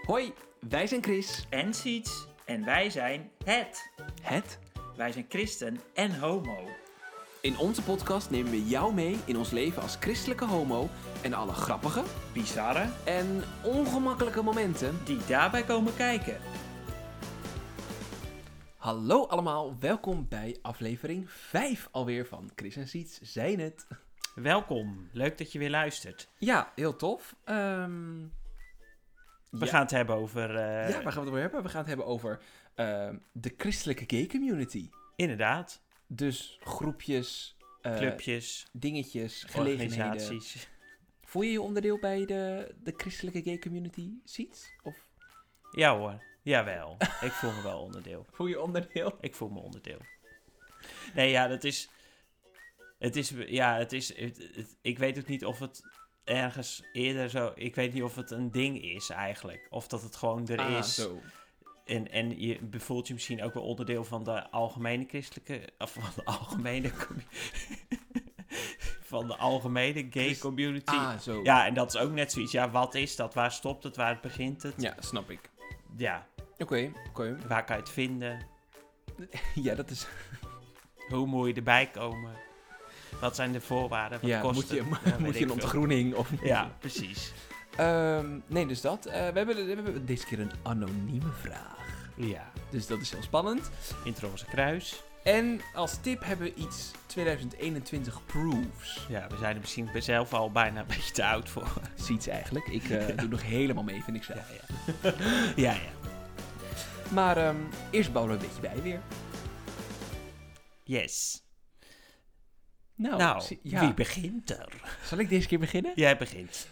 Hoi, wij zijn Chris. En Siets. En wij zijn het. Het? Wij zijn christen en homo. In onze podcast nemen we jou mee in ons leven als christelijke homo en alle grappige Bizarre en ongemakkelijke momenten. die daarbij komen kijken. Hallo allemaal, welkom bij aflevering 5 alweer van Chris en Siets zijn het. Welkom. Leuk dat je weer luistert. Ja, heel tof. We gaan het hebben over... Ja, waar gaan we het over hebben? We gaan het hebben over de christelijke gay community. Inderdaad. Dus groepjes, Clubjes, dingetjes, gelegenheden. organisaties. Voel je je onderdeel bij de christelijke gay community, Siets? Of Ja hoor. Jawel. Ik voel me wel onderdeel. voel je onderdeel? Ik voel me onderdeel. Nee, ja, dat is... Ik weet ook niet of het ergens eerder zo... Ik weet niet of het een ding is eigenlijk. Of dat het gewoon er is. Zo. En je voelt je misschien ook wel onderdeel van de algemene christelijke... Of van de algemene... van de algemene gay community. Zo. Ja, en dat is ook net zoiets. Ja, wat is dat? Waar stopt het? Waar begint het? Ja, snap ik. Ja, Oké. waar kan je het vinden? Ja, dat is... Hoe moet je erbij komen? Wat zijn de voorwaarden? Wat Ja, kost moet je, het? Ja, moet weet je ik een veel. ontgroening of... Ja, precies. Nee, dus dat. We hebben deze keer een anonieme vraag. Ja, Dus dat is heel spannend. in het Roze Kruis. En als tip hebben we iets 2021 proofs. Ja, we zijn er misschien zelf al bijna een beetje te oud voor. Ziet eigenlijk. Ik doe nog helemaal mee, vind ik zelf. Ja. Maar eerst bouwen we een beetje bij weer. Yes. Nou, Wie begint er? Zal ik deze keer beginnen? Jij begint.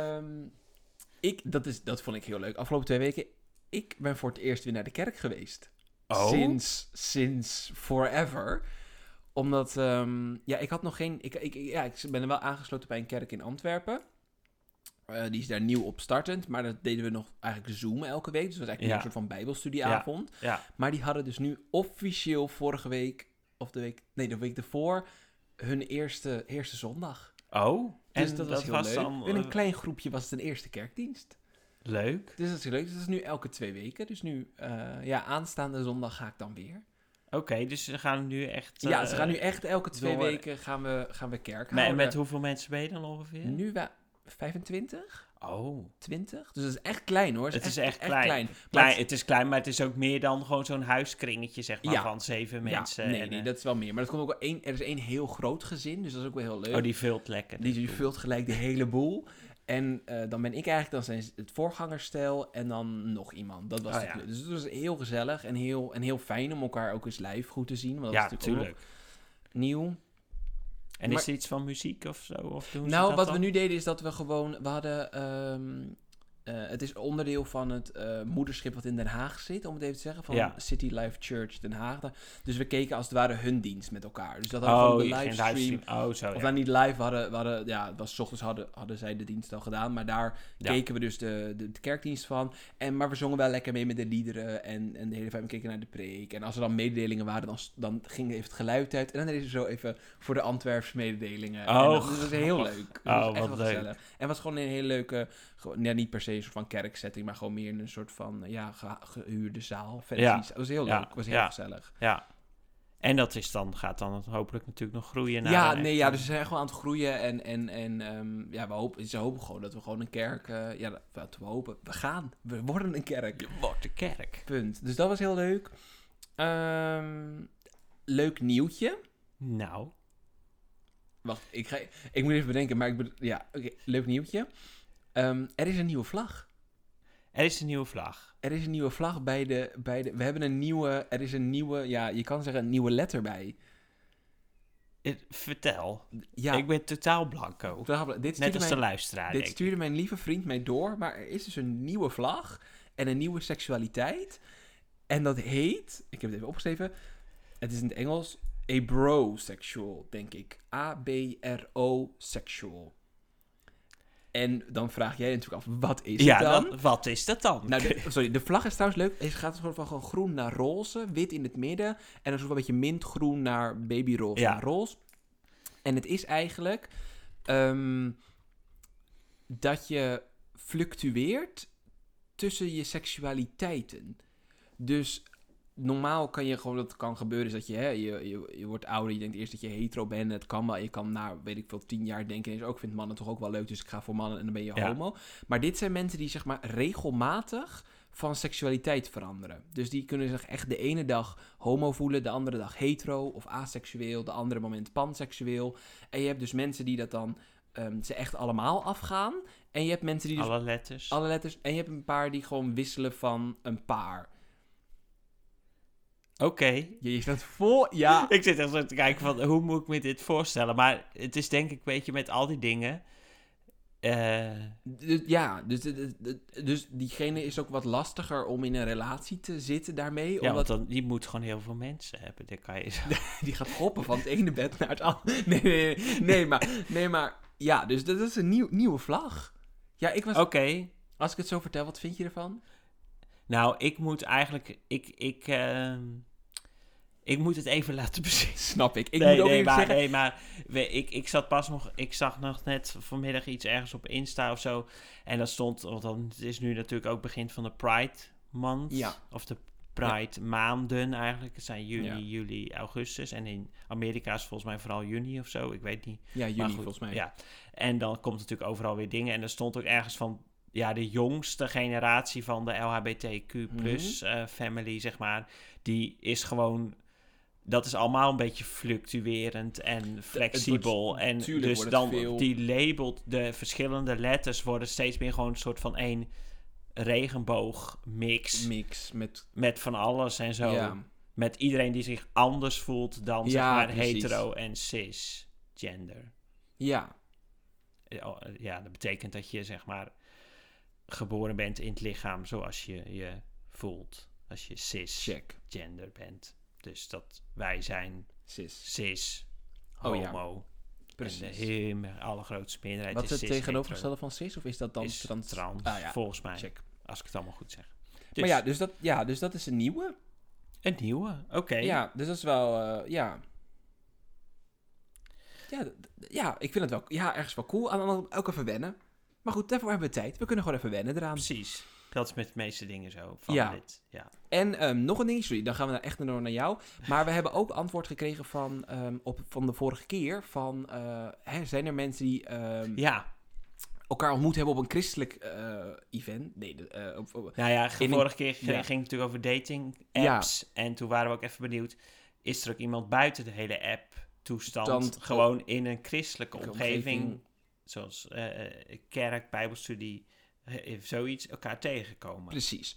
Dat vond ik heel leuk. Afgelopen 2 weken, ik ben voor het eerst weer naar de kerk geweest. Oh? Sinds forever. Omdat, ik had nog geen... Ik ben er wel aangesloten bij een kerk in Antwerpen. Die is daar nieuw op startend. Maar dat deden we nog eigenlijk Zoom elke week. Dus dat was eigenlijk meer een soort van bijbelstudieavond. Ja. Maar die hadden dus nu officieel vorige week... de week ervoor... hun eerste zondag. Oh? Dus En dat was heel leuk. dan... In een klein groepje was het een eerste kerkdienst. Leuk. Dus dat is heel leuk. Dus dat is nu elke 2 weken. Dus nu, aanstaande zondag ga ik dan weer. Oké, dus ze gaan nu echt... Ja, ze gaan nu echt elke 2 door- weken gaan we kerk En houden. met hoeveel mensen ben je dan ongeveer? Nu 25, Oh. 20. Dus dat is echt klein hoor. Het is echt klein. klein. Het is klein, maar het is ook meer dan gewoon zo'n huiskringetje, zeg maar, Ja. van 7 mensen. Ja, nee, dat is wel meer. Maar er komt ook wel er is 1 heel groot gezin. Dus dat is ook wel heel leuk. Oh, die vult lekker. Die vult gelijk de hele boel. En dan ben ik eigenlijk, dan zijn het voorgangerstel en dan nog iemand. Dat was Oh, het. ja. Dus het was heel gezellig en heel fijn om elkaar ook eens live goed te zien. Want dat Ja, is natuurlijk ook tuurlijk. nog nieuw. En Maar- is er iets van muziek of zo? Of doen ze Nou, dat wat dan? we nu deden is dat we hadden... het is onderdeel van het moederschip wat in Den Haag zit, om het even te zeggen. Van Ja. City Life Church Den Haag. Dus we keken als het ware hun dienst met elkaar. Dus dat hadden we gewoon de geen livestream. Oh, zo, Of ja. dan niet live, we hadden het was 's ochtends hadden zij de dienst al gedaan. Maar daar Ja. keken we dus de kerkdienst van. Maar we zongen wel lekker mee met de liederen en de hele tijd we keken naar de preek. En als er dan mededelingen waren, dan ging even het geluid uit. En dan deden ze zo even voor de Antwerps mededelingen. Oh, En dat was heel leuk. Dat was oh, echt wat wel leuk. gezellig. En het was gewoon een hele leuke, niet per se een soort van kerksetting, maar gewoon meer in een soort van gehuurde zaal. Ja. Het was heel Ja. leuk, het was heel Ja. gezellig. Ja. En dat is dan, gaat dan hopelijk natuurlijk nog groeien naar... Ja, een nee, echt- dus ze zijn gewoon aan het groeien ze hopen gewoon dat we gewoon een kerk, we worden een kerk, Je wordt de kerk. punt. Dus dat was heel leuk. Leuk nieuwtje. Nou. Wacht, ik moet even bedenken, maar leuk nieuwtje. Er is een nieuwe vlag. Er is een nieuwe vlag. Er is een nieuwe vlag bij de we hebben een nieuwe, er is een nieuwe, je kan zeggen een nieuwe letter bij. Vertel. Ja, Ik ben totaal blanco. dit Net als de stuurde, luisteraar, dit denk ik. stuurde mijn lieve vriend mij door, maar er is dus een nieuwe vlag en een nieuwe seksualiteit. En dat heet, ik heb het even opgeschreven, het is in het Engels, abrosexual, denk ik. A-B-R-O sexual. En dan vraag jij natuurlijk af, wat is het dan? Wat is dat dan? Nou, de vlag is trouwens leuk. Het gaat van gewoon groen naar roze, wit in het midden. En dan zo een beetje mintgroen naar babyroze Ja. naar roze. En het is eigenlijk dat je fluctueert tussen je seksualiteiten. Dus normaal kan je gewoon, dat kan gebeuren, is dat je wordt ouder, je denkt eerst dat je hetero bent, het kan wel, je kan na, weet ik veel, 10 jaar denken, ik vind mannen toch ook wel leuk, dus ik ga voor mannen en dan ben je homo. Maar dit zijn mensen die zeg maar regelmatig van seksualiteit veranderen. Dus die kunnen zich echt de ene dag homo voelen, de andere dag hetero of aseksueel, de andere moment panseksueel. En je hebt dus mensen die dat dan ze echt allemaal afgaan. En je hebt mensen die dus... Alle letters. En je hebt een paar die gewoon wisselen van een paar. Oké. Je staat vol... Ja. Ik zit echt zo te kijken van, hoe moet ik me dit voorstellen? Maar het is denk ik, weet je, met al die dingen... Dus diegene is ook wat lastiger om in een relatie te zitten daarmee. Ja, omdat... want dan, die moet gewoon heel veel mensen hebben. Dan kan je zo... Die gaat hoppen van het ene bed naar het andere. Nee, maar... Ja, dus dat is een nieuwe vlag. Ja, ik was... Oké. Als ik het zo vertel, wat vind je ervan? Nou, ik moet eigenlijk... Ik moet het even laten bezien. Snap ik. Ik zat pas nog... Ik zag nog net vanmiddag iets ergens op Insta of zo. En dat stond... Want dan, het is nu natuurlijk ook begin van de Pride Month. Ja. Of de Pride maanden eigenlijk. Het zijn juni, juli, augustus. En in Amerika is het volgens mij vooral juni of zo. Ik weet niet. Ja, juni volgens mij. Ja. En dan komt natuurlijk overal weer dingen. En er stond ook ergens van... Ja, de jongste generatie van de LHBTQ plus family, zeg maar. Die is gewoon... Dat is allemaal een beetje fluctuerend en flexibel. En dus dan die labelt, de verschillende letters worden steeds meer gewoon een soort van één regenboogmix. Met van alles en zo. Ja. Met iedereen die zich anders voelt dan zeg maar hetero en cisgender. Ja. Ja, dat betekent dat je zeg maar geboren bent in het lichaam zoals je je voelt. Als je cisgender bent. Dus dat wij zijn cis homo. Precies. En de allergrootste meerderheid wat is het cis tegenovergestelde van cis? Of is dat dan trans? Volgens mij. Check. Als ik het allemaal goed zeg. Dus, maar dus dat is een nieuwe. Een nieuwe, oké. Ja, dus dat is wel, Ja, ik vind het wel, ergens wel cool. Ook even wennen. Maar goed, daarvoor hebben we tijd. We kunnen gewoon even wennen eraan. Precies. Dat is met de meeste dingen zo. En nog een ding, sorry, dan gaan we echt naar jou. Maar we hebben ook antwoord gekregen van de vorige keer. Van, zijn er mensen die elkaar ontmoet hebben op een christelijk event? Nee. Vorige keer ging het natuurlijk over dating apps. Ja. En toen waren we ook even benieuwd. Is er ook iemand buiten de hele app toestand gewoon in een christelijke omgeving. Zoals kerk, bijbelstudie... zoiets elkaar tegenkomen. Precies.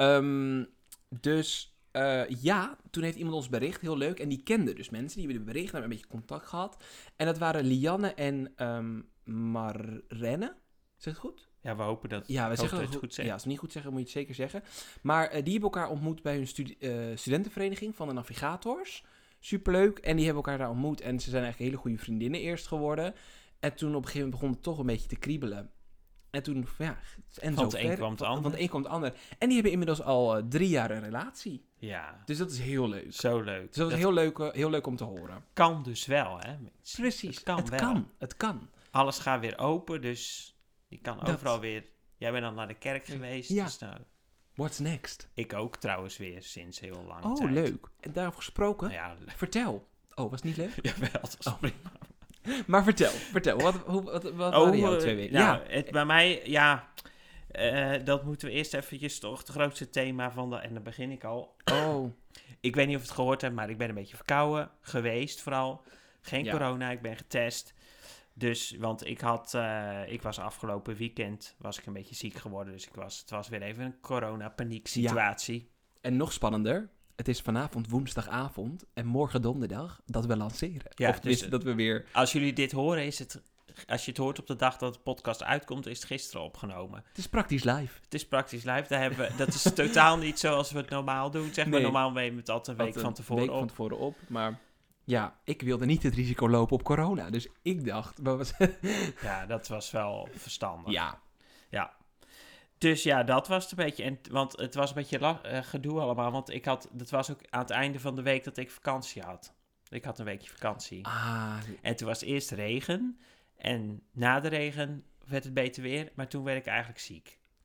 Toen heeft iemand ons bericht, heel leuk. En die kende dus mensen, die hebben de bericht, hebben een beetje contact gehad. En dat waren Lianne en Marrenne. Zeg het goed? Ja, we hopen dat. Ja, we zeggen het goed zeggen. Ja, als we niet goed zeggen, moet je het zeker zeggen. Maar die hebben elkaar ontmoet bij hun studentenvereniging van de navigators. Superleuk. En die hebben elkaar daar ontmoet. En ze zijn eigenlijk hele goede vriendinnen eerst geworden. En toen op een gegeven moment begon het toch een beetje te kriebelen. En toen, en van het een kwam het ander. Van het een kwam het ander. En die hebben inmiddels al 3 jaar een relatie. Ja. Dus dat is heel leuk. Zo leuk. Dus dat is heel leuk om te horen. Kan dus wel, hè? Precies. Het kan. Alles gaat weer open, dus je kan overal weer... Jij bent dan naar de kerk geweest. Ja. Dus nou, what's next? Ik ook trouwens weer sinds heel lang tijd. Oh, leuk. En daarover gesproken, vertel. Oh, was het niet leuk? Jawel, dat was prima. Maar vertel, wat waren jouw 2 weken? Bij mij, dat moeten we eerst eventjes toch het grootste thema van en dan begin ik al. Oh. Ik weet niet of je het gehoord hebt, maar ik ben een beetje verkouden geweest vooral. Geen corona, ik ben getest. Dus, want ik was afgelopen weekend, was ik een beetje ziek geworden. Dus het was weer even een corona-paniek situatie. Ja. En nog spannender, het is vanavond woensdagavond en morgen donderdag dat we lanceren. Ja, of dus dat we weer... Als jullie dit horen, als je het hoort op de dag dat de podcast uitkomt, is het gisteren opgenomen. Het is praktisch live. Het is praktisch live. Dat is totaal niet zoals we het normaal doen. Zeg maar, normaal nemen we het altijd een week van tevoren op. Maar ja, ik wilde niet het risico lopen op corona. Dus ik dacht... Ja, dat was wel verstandig. Ja. Dus ja, dat was het een beetje. Want het was een beetje gedoe allemaal. Want dat was ook aan het einde van de week dat ik vakantie had. Ik had een weekje vakantie. En toen was eerst regen. En na de regen werd het beter weer. Maar toen werd ik eigenlijk ziek.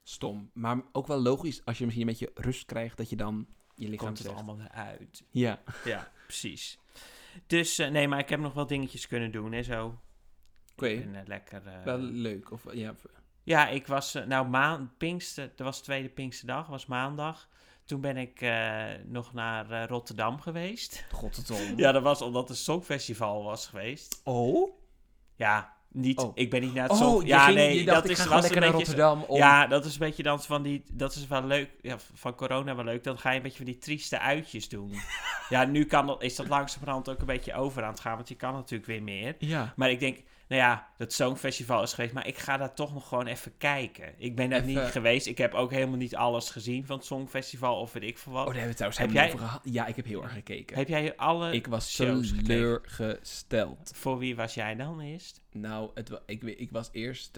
stom. Maar ook wel logisch als je misschien een beetje rust krijgt, dat je dan je lichaam Komt het zegt. allemaal eruit. Ja. Ja, precies. Dus nee, maar ik heb nog wel dingetjes kunnen doen en zo. Oké. Ik ben lekker... Wel leuk. Of, ja. Ja, ik was... Pinkster... Dat was tweede Pinksterdag, was maandag. Toen ben ik nog naar Rotterdam geweest. Godverdomme. Ja, dat was omdat het Songfestival was geweest. Oh? Ja, niet... Oh. Ik ben niet naar het Oh, Song... je Ja, ging, nee, je dacht, dat ik is ga was gewoon een lekker naar beetje... Rotterdam. Om... Ja, dat is een beetje dan van die... Dat is wel leuk. Ja, van corona wel leuk. Dan ga je een beetje van die trieste uitjes doen. Ja, nu is dat langzamerhand ook een beetje over aan het gaan. Want je kan natuurlijk weer meer. Ja. Maar ik denk, nou ja, dat Songfestival is geweest. Maar ik ga daar toch nog gewoon even kijken. Ik ben daar niet geweest. Ik heb ook helemaal niet alles gezien van het Songfestival. Of weet ik veel wat. Oh, daar hebben we het trouwens Heb helemaal jij- over gehad. Ja, ik heb heel erg gekeken. Heb jij alle Ik was shows gekeken? teleurgesteld. Voor wie was jij dan eerst? Nou, ik was eerst...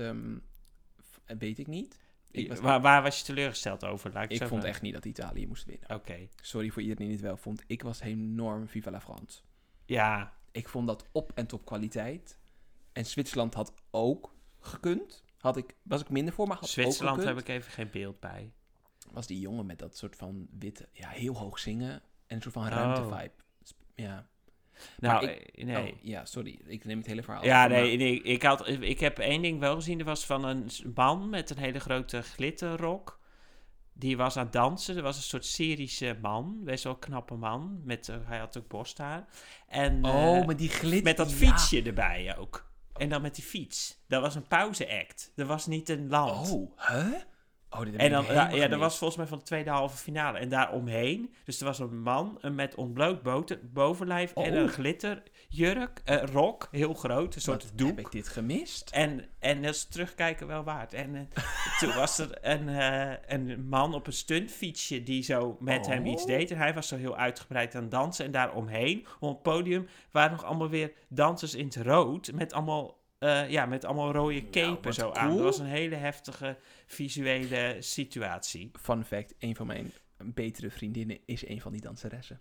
weet ik niet. Waar was je teleurgesteld over? Laat Ik zo vond vragen. echt niet dat Italië moest winnen. Oké. Sorry voor iedereen die het wel vond. Ik was enorm Viva la France. Ja, Ik vond dat op en top kwaliteit. En Zwitserland had ook gekund. Was ik minder voor, maar had Zwitserland ook heb gekund. ik even geen beeld bij. Was die jongen met dat soort van witte... Ja, heel hoog zingen. En een soort van ruimtevibe. Ja. Nou, Maar nee. Oh, ja, sorry. Ik neem het hele verhaal. Ja, over, nee, ik heb één ding wel gezien. Er was van een man met een hele grote glitterrok. Die was aan het dansen. Er was een soort Syrische man. Best wel een knappe man. Hij had ook borsthaar. En, met die glitter. met dat fietsje erbij ook. En dan met die fiets. Dat was een pauzeact. Dat was niet een land. Oh, huh? Oh, dit heb En ik dan, helemaal dat gemist. was volgens mij van de tweede halve finale. En daaromheen, dus er was een man met ontbloot bovenlijf en een glitterjurk, rok, heel groot, een soort Wat doek. heb ik dit gemist? En dat is terugkijken wel waard. En toen was er een man op een stuntfietsje die zo met hem iets deed. En hij was zo heel uitgebreid aan het dansen. En daaromheen, op het podium, waren nog allemaal weer dansers in het rood. Met allemaal rode capen wat zo cool. aan. Dat was een hele heftige visuele situatie. Fun fact, een van mijn betere vriendinnen is een van die danseressen.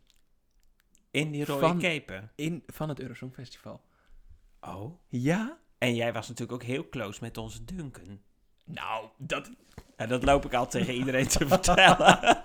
In die rode capen. Van het Eurosong Festival. Oh. Ja? En jij was natuurlijk ook heel close met onze Duncan. Nou, dat... En dat loop ik al tegen iedereen te vertellen.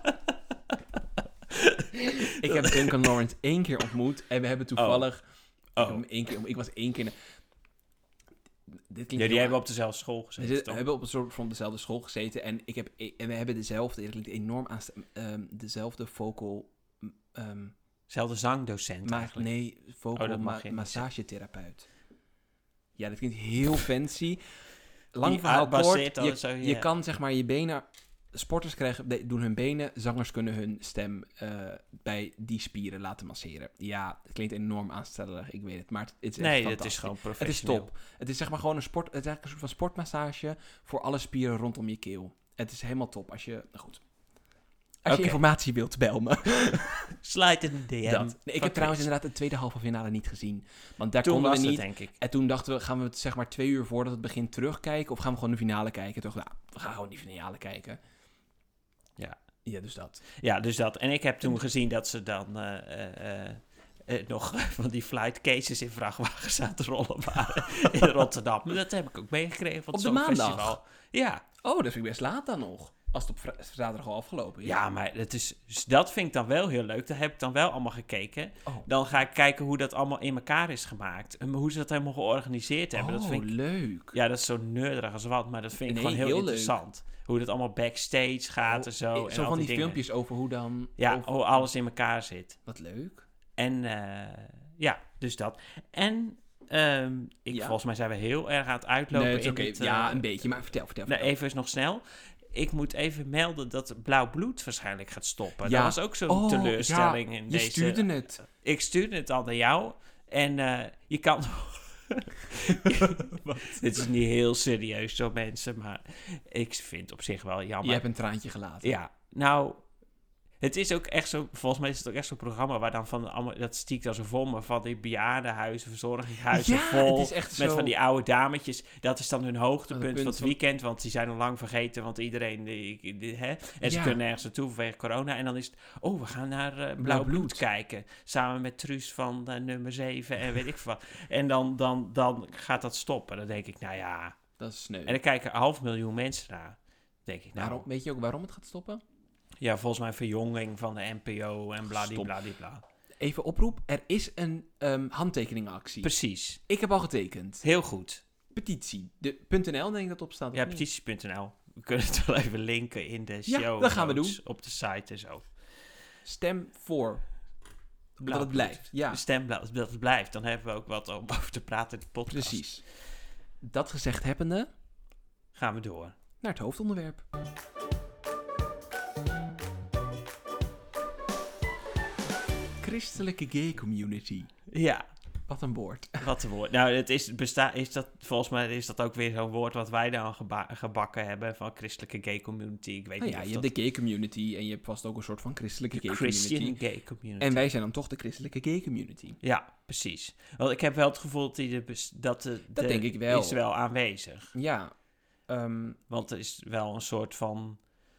Ik heb Duncan Lawrence 1 keer ontmoet. En we hebben toevallig... Ik was 1 keer... Dit klinkt Jullie hebben op dezelfde school gezeten, We toch? hebben op een soort van dezelfde school gezeten. En we hebben dezelfde... Het klinkt enorm aan... dezelfde vocal... Zelfde zangdocent eigenlijk. Nee, vocal dat mag je niet massagetherapeut. Ja, dat klinkt heel fancy. Lang Die verhaal kort. uitbaseert dan zo, Je ja. kan zeg maar je benen... Sporters doen hun benen, zangers kunnen hun stem bij die spieren laten masseren. Ja, het klinkt enorm aanstellerig, ik weet het. Maar het is echt Nee, fantastisch. het is gewoon Het is professioneel. top. Het is zeg maar gewoon het is eigenlijk een soort van sportmassage voor alle spieren rondom je keel. Het is helemaal top als je... Nou goed. Als je Oké. informatie wilt, bel me. Slide in de DM. Dat. Nee, ik heb trouwens inderdaad de tweede halve finale niet gezien. Want daar Toen konden we was het, niet. denk ik. En toen dachten we, gaan we het zeg maar 2 uur voordat het begint terugkijken? Of gaan we gewoon de finale kijken? Toen dachten we, we gaan gewoon die finale kijken. Ja. Ja, dus dat. Ja, dus dat. En ik heb toen gezien dat ze dan nog van die flight cases in vrachtwagens aan het rollen waren in Rotterdam. Maar dat heb ik ook meegekregen van het Op de maandag? Songfestival. Ja. Oh, dat vind ik best laat dan nog. Als het op zaterdag al afgelopen is. Ja, maar dat vind ik dan wel heel leuk. Daar heb ik dan wel allemaal gekeken. Oh. Dan ga ik kijken hoe dat allemaal in elkaar is gemaakt. En hoe ze dat helemaal georganiseerd hebben. Dat vind ik, leuk. ja, dat is zo nerdig als wat, maar dat vind ik Nee, gewoon heel heel interessant. Hoe dat allemaal backstage gaat en zo. En Zo al van die dingen. filmpjes over hoe dan... Ja, over- hoe alles in elkaar zit. Wat leuk. En ja, dus dat. En Ja. volgens mij zijn we heel erg aan het uitlopen. Nee, het is in oké. dit, Ja, een beetje. Maar vertel. Nou, even eens nog snel. Ik moet even melden dat Blauw Bloed waarschijnlijk gaat stoppen. Ja. Dat was ook zo'n teleurstelling in je deze... stuurde het. Ik stuurde het al naar jou. En je kan... Dit is niet heel serieus zo, mensen. Maar ik vind het op zich wel jammer. Je hebt een traantje gelaten. Ja, nou... Het is ook echt zo... Volgens mij is het ook echt zo'n programma waar dan van allemaal... Dat stiekt dan zo vol, maar van die bejaardenhuizen, verzorgingshuizen Ja, vol. het is echt met zo... van die oude dametjes. Dat is dan hun hoogtepunt van het van- weekend. Want die zijn al lang vergeten, want iedereen... En ze Ja. kunnen nergens naartoe vanwege corona. En dan is het... Oh, we gaan naar Blauw Blauw Bloed Bloed. kijken. Samen met Truus van nummer 7 en weet ik veel wat. En dan gaat dat stoppen. Dan denk ik, nou ja... Dat is sneu. En dan kijken 500.000 mensen naar. Dan denk ik nou. Weet je ook waarom het gaat stoppen? Ja, volgens mij verjonging van de NPO en bladibladibla. Even oproep. Er is een handtekeningactie. Precies. Ik heb al getekend. Heel goed. Petitie. De .nl denk ik dat op staat. Ja, petities.nl. We kunnen het wel even linken in de show. Ja, dat gaan we doen. Op de site en zo. Stem voor. Dat het blijft. Ja. Stem dat het blijft. Dan hebben we ook wat om over te praten in de podcast. Precies. Dat gezegd hebbende, gaan we door naar het hoofdonderwerp. Christelijke gay community. Ja. Wat een woord. Wat een woord. Nou, volgens mij is dat ook weer zo'n woord wat wij dan gebakken hebben van christelijke gay community. Ik weet niet of je hebt de gay community en je hebt vast ook een soort van christelijke gay Christian community. Gay community. En wij zijn dan toch de christelijke gay community. Ja, precies. Want ik heb wel het gevoel dat denk ik wel. Is wel aanwezig. Ja. Want er is wel een soort van...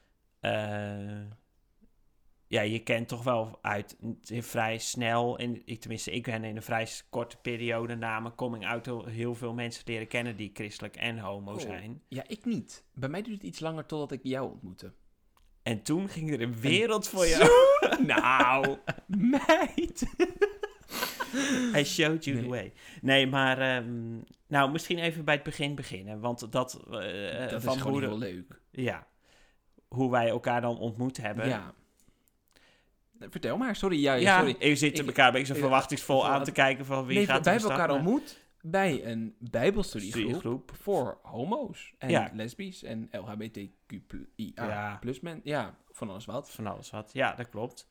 je kent toch wel uit vrij snel, ik ben in een vrij korte periode na mijn coming out heel veel mensen leren kennen die christelijk en homo zijn. Ja, ik niet. Bij mij duurt het iets langer totdat ik jou ontmoette. En toen ging er een wereld voor jou. Nou, meid. I showed you the way. Nee, maar misschien even bij het begin beginnen, want dat is gewoon heel leuk. Ja, hoe wij elkaar dan ontmoet hebben. Ja. Vertel maar, sorry. Sorry. Je zit elkaar een beetje zo verwachtingsvol aan te kijken van wie gaat er wij hebben elkaar ontmoet bij een bijbelstudiegroep voor homo's en Ja. lesbisch en LHBTQIA plus men. Ja, van alles wat. Van alles wat. Ja, dat klopt.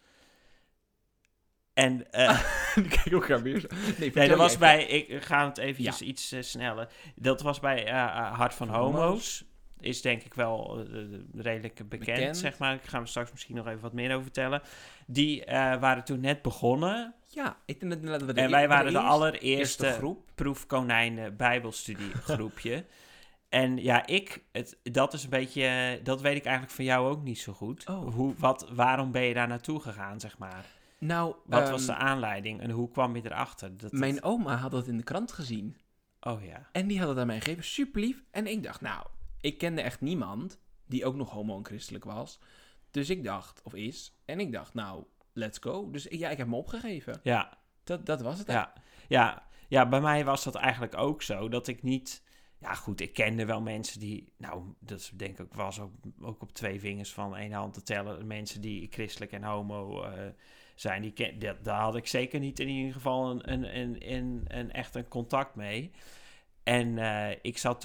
En die kijken elkaar weer zo. Nee, dat was bij... Ik ga het eventjes iets sneller. Dat was bij Hart van Homo's. Is denk ik wel redelijk bekend, zeg maar. Ik ga er straks misschien nog even wat meer over vertellen. Die waren toen net begonnen. Ja, ik denk dat we wij waren de allereerste groep. Proefkonijnen bijbelstudiegroepje. En ja, dat is een beetje... Dat weet ik eigenlijk van jou ook niet zo goed. Waarom ben je daar naartoe gegaan, zeg maar? Nou, wat was de aanleiding en hoe kwam je erachter? Mijn oma had dat in de krant gezien. Oh ja. En die had het aan mij gegeven, super lief. En ik dacht, ik kende echt niemand die ook nog homo en christelijk was. Dus ik dacht, let's go. Dus ik heb me opgegeven. Ja. Dat was het. Ja, bij mij was dat eigenlijk ook zo. Dat ik niet... Ja goed, ik kende wel mensen die... Nou, dat denk ik was ook op 2 vingers van 1 hand te tellen. Mensen die christelijk en homo zijn. Daar had ik zeker niet in ieder geval een echt een contact mee. En ik zat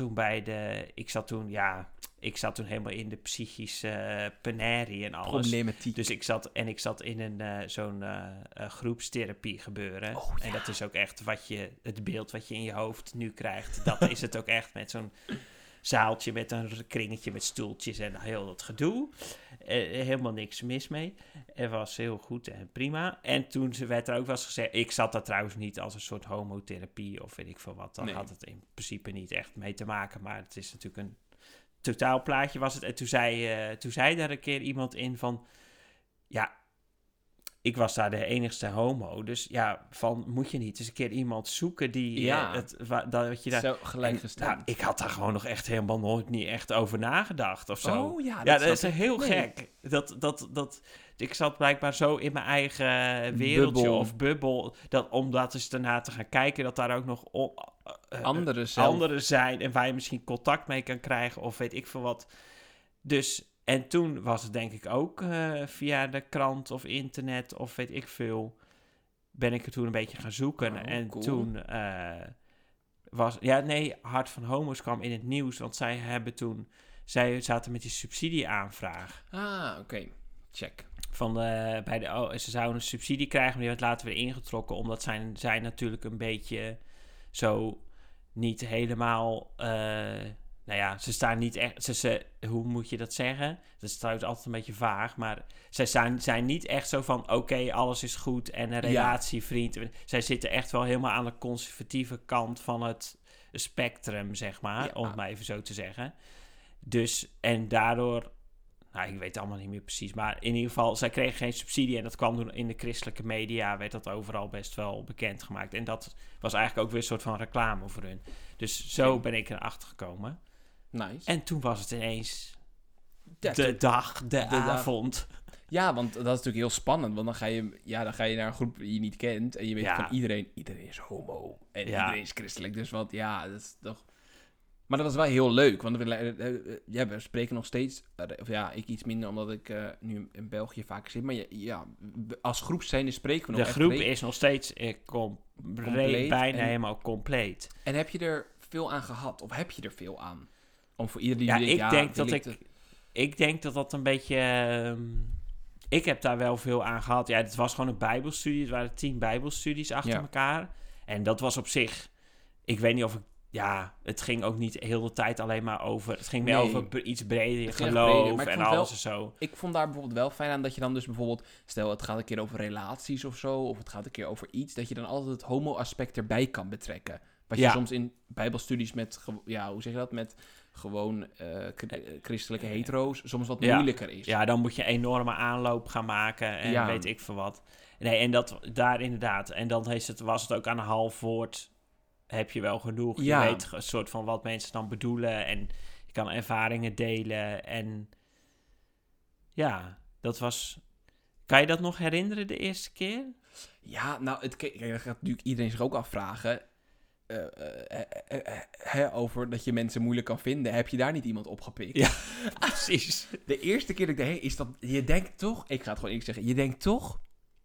toen helemaal in de psychische penarie en alles. Problematiek. Dus ik zat in zo'n groepstherapie gebeuren. Oh, ja. En dat is ook echt het beeld wat je in je hoofd nu krijgt. Dat is het ook echt met zo'n zaaltje met een kringetje met stoeltjes en heel dat gedoe. Helemaal niks mis mee. Het was heel goed en prima. En toen werd er ook wel eens gezegd... Ik zat daar trouwens niet als een soort homotherapie of weet ik veel wat. Dan had het in principe niet echt mee te maken. Maar het is natuurlijk een totaalplaatje was het. En toen zei daar een keer iemand in van... Ja, ik was daar de enigste homo. Dus moet je niet eens een keer iemand zoeken die... dat je daar, zo gelijkgestemd. Ik had daar gewoon nog echt helemaal nooit niet echt over nagedacht of zo. Oh ja, dat is heel gek. Ik zat blijkbaar zo in mijn eigen wereldje of bubbel... om dat eens daarna te gaan kijken... dat daar ook nog anderen zijn... en waar je misschien contact mee kan krijgen... of weet ik veel wat. Dus... En toen was het denk ik ook via de krant of internet of weet ik veel... ben ik er toen een beetje gaan zoeken. En cool. Toen Hart van Homo's kwam in het nieuws... want zij zaten met die subsidieaanvraag. Ah, oké. Check. Ze zouden een subsidie krijgen, maar die werd later weer ingetrokken... omdat zij natuurlijk een beetje zo niet helemaal... ze staan niet echt... hoe moet je dat zeggen? Dat is trouwens altijd een beetje vaag, maar... Zij zijn niet echt zo van... Oké, alles is goed en een relatie, vriend. Zij zitten echt wel helemaal aan de conservatieve kant van het spectrum, zeg maar. Om het maar even zo te zeggen. Dus, en daardoor... Nou, ik weet het allemaal niet meer precies. Maar in ieder geval, zij kregen geen subsidie. En dat kwam toen in de christelijke media... werd dat overal best wel bekendgemaakt. En dat was eigenlijk ook weer een soort van reclame voor hun. Dus zo ben ik erachter gekomen. Nice. En toen was het ineens de avond. Ja, want dat is natuurlijk heel spannend. Want dan ga je naar een groep die je niet kent. En je weet van iedereen is homo. En iedereen is christelijk. Dus dat is toch... Maar dat was wel heel leuk. Want we spreken nog steeds... ik iets minder omdat ik nu in België vaak zit. Maar als groep zijn spreken we nog. De groep is nog steeds compleet, bijna helemaal compleet. En heb je er veel aan gehad? Of heb je er veel aan? Om voor iedereen die ik denk dat een beetje... ik heb daar wel veel aan gehad. Ja, het was gewoon een bijbelstudie. Het waren 10 bijbelstudies achter elkaar. En dat was op zich... Ik weet niet of ik... Ja, het ging ook niet heel de tijd alleen maar over... Het ging meer over iets breder geloof en alles en zo. Ik vond daar bijvoorbeeld wel fijn aan dat je dan dus bijvoorbeeld... Stel, het gaat een keer over relaties of zo... Of het gaat een keer over iets... Dat je dan altijd het homo-aspect erbij kan betrekken. Wat je soms in bijbelstudies met... hoe zeg je dat? Met gewoon christelijke hetero's... soms wat moeilijker is. Ja, dan moet je enorme aanloop gaan maken... En weet ik veel wat. Nee, en dat daar inderdaad... En dan was het ook aan een half woord... heb je wel genoeg. Je weet een soort van wat mensen dan bedoelen... en je kan ervaringen delen... en ja, dat was... Kan je dat nog herinneren de eerste keer? Ja, nou, dat gaat natuurlijk iedereen zich ook afvragen... over dat je mensen moeilijk kan vinden... heb je daar niet iemand opgepikt? Ja, precies. De eerste keer dat ik dacht... is dat... Je denkt toch... Ik ga het gewoon eerlijk zeggen... Je denkt toch...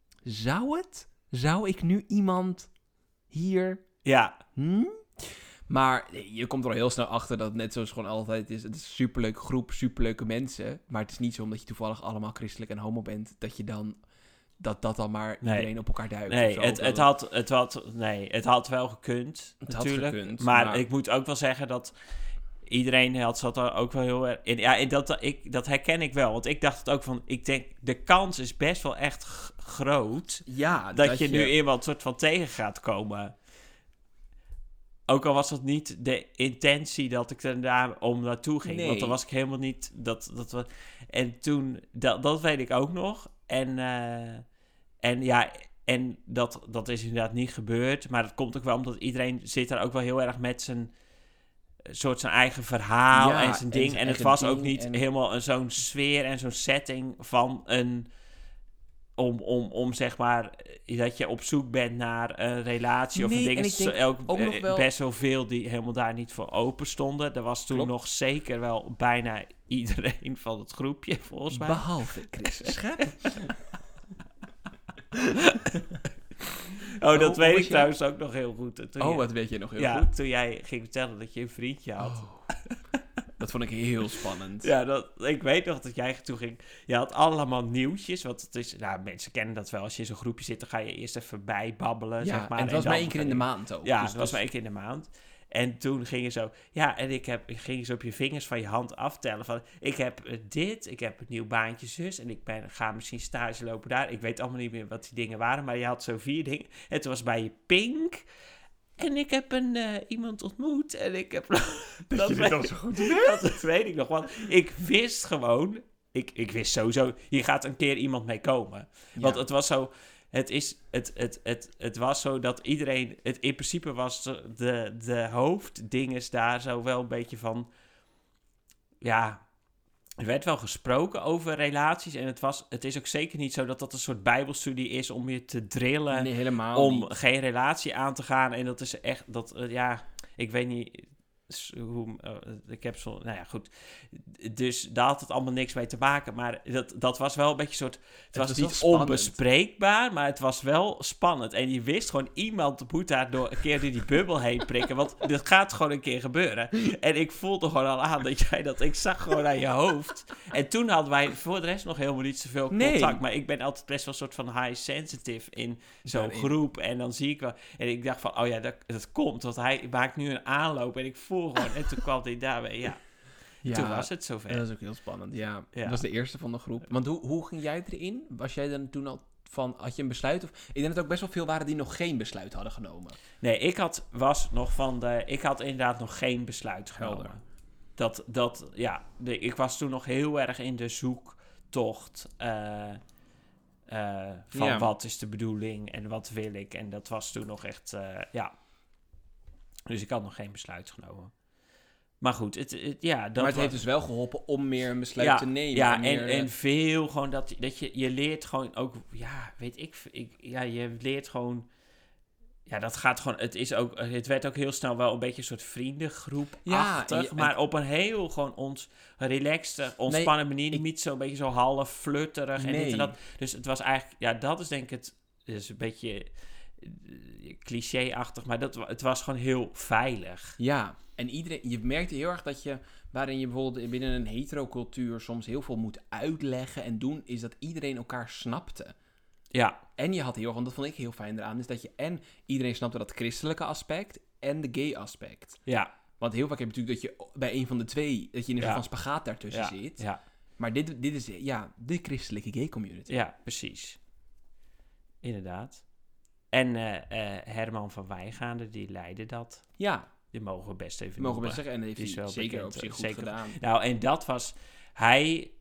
Zou ik nu iemand hier... Ja. Maar je komt er al heel snel achter dat het net zoals gewoon altijd is. Het is een superleuke groep, superleuke mensen. Maar het is niet zo omdat je toevallig allemaal christelijk en homo bent... dat je dan... Dat dan maar iedereen op elkaar duikt. Nee, het had wel gekund, natuurlijk. Maar ik moet ook wel zeggen dat... Iedereen zat er ook wel heel erg in. Ja, dat herken ik wel. Want ik dacht het ook van... Ik denk, de kans is best wel echt groot... Ja, dat je nu iemand soort van tegen gaat komen... Ook al was dat niet de intentie dat ik er om naartoe ging. Nee. Want dan was ik helemaal niet... En toen... Dat weet ik ook nog. En dat is inderdaad niet gebeurd. Maar dat komt ook wel omdat iedereen zit daar ook wel heel erg met zijn eigen verhaal en zijn ding. En het was ook niet helemaal zo'n sfeer en zo'n setting van een... Om zeg maar, dat je op zoek bent naar een relatie of een ding. En ook nog wel... best wel veel die helemaal daar niet voor open stonden. Er was toen nog zeker wel bijna iedereen van het groepje, volgens mij. Behalve Chris Schep. Dat weet ik trouwens ook nog heel goed. Wat weet je nog heel goed? Ja, toen jij ging vertellen dat je een vriendje had. Dat vond ik heel spannend. Ja, ik weet nog dat jij toen ging... Je had allemaal nieuwtjes, want het is... Nou, mensen kennen dat wel. Als je in zo'n groepje zit, dan ga je eerst even bijbabbelen, zeg maar. En het was maar 1 keer in de maand ook. Ja, dus het was maar 1 keer in de maand. En toen ging je zo... Ja, en ging je zo op je vingers van je hand aftellen van... Ik heb dit, ik heb een nieuw baantje zus... en ga misschien stage lopen daar. Ik weet allemaal niet meer wat die dingen waren... maar je had zo 4 dingen. En toen was bij je pink... En ik heb iemand ontmoet en ik heb... dat je dit dan zo goed Dat weet ik nog, want ik wist gewoon... Ik wist sowieso, hier gaat een keer iemand mee komen. Ja. Want het was zo... Het was zo dat iedereen... in principe was de hoofddinges daar zo wel een beetje van... Ja... Er werd wel gesproken over relaties en het is ook zeker niet zo dat dat een soort bijbelstudie is om je te drillen. Nee, helemaal om niet. Geen relatie aan te gaan. En dat is echt, ik weet niet hoe, ik heb zo, nou ja, goed. Dus daar had het allemaal niks mee te maken, maar dat was wel een beetje soort, het was niet onbespreekbaar, maar het was wel spannend. En je wist gewoon, iemand moet daar door een keer door die bubbel heen prikken, want dit gaat gewoon een keer gebeuren. En ik voelde gewoon al aan dat jij dat, ik zag gewoon aan je hoofd. En toen hadden wij voor de rest nog helemaal niet zoveel contact, maar ik ben altijd best wel een soort van high sensitive in zo'n groep. En dan zie ik wel, en ik dacht van, oh ja, dat komt, want hij maakt nu een aanloop en ik voel gewoon, en toen kwam hij daarbij, ja. Toen was het zover. Dat is ook heel spannend, ja. Dat was de eerste van de groep. Want hoe ging jij erin? Was jij dan toen al van, had je een besluit? Of, ik denk dat er ook best wel veel waren die nog geen besluit hadden genomen. Nee, ik had inderdaad nog geen besluit genomen. Ik was toen nog heel erg in de zoektocht van wat is de bedoeling en wat wil ik. En dat was toen nog echt, Dus ik had nog geen besluit genomen. Maar goed, dat maar het heeft dus wel geholpen om meer een besluit te nemen. Ja, meer, en veel gewoon dat je leert gewoon ook... Ja, weet ik... je leert gewoon... Ja, dat gaat gewoon... Het werd ook heel snel wel een beetje een soort vriendengroep-achtig. Maar op een heel gewoon relaxed, ontspannen manier. Niet zo'n beetje zo half flirterig en dit en dat. Dus het was eigenlijk... Ja, dat is denk ik het... Dus een beetje cliché-achtig, maar het was gewoon heel veilig. Ja, en je merkte heel erg dat waarin je bijvoorbeeld binnen een heterocultuur soms heel veel moet uitleggen en doen, is dat iedereen elkaar snapte. Ja. En je had heel erg, want dat vond ik heel fijn eraan, is dat iedereen snapte dat christelijke aspect en de gay aspect. Ja. Want heel vaak heb je natuurlijk dat je bij een van de twee, dat je in een soort van spagaat daartussen zit. Ja. Maar dit is de christelijke gay community. Ja, precies. Inderdaad. En Herman van Wijngaarden, die leidde dat. Ja. Die mogen we best even mogen we best zeggen. En dat heeft hij zeker op zich goed gedaan. Nou, en dat was... Hij...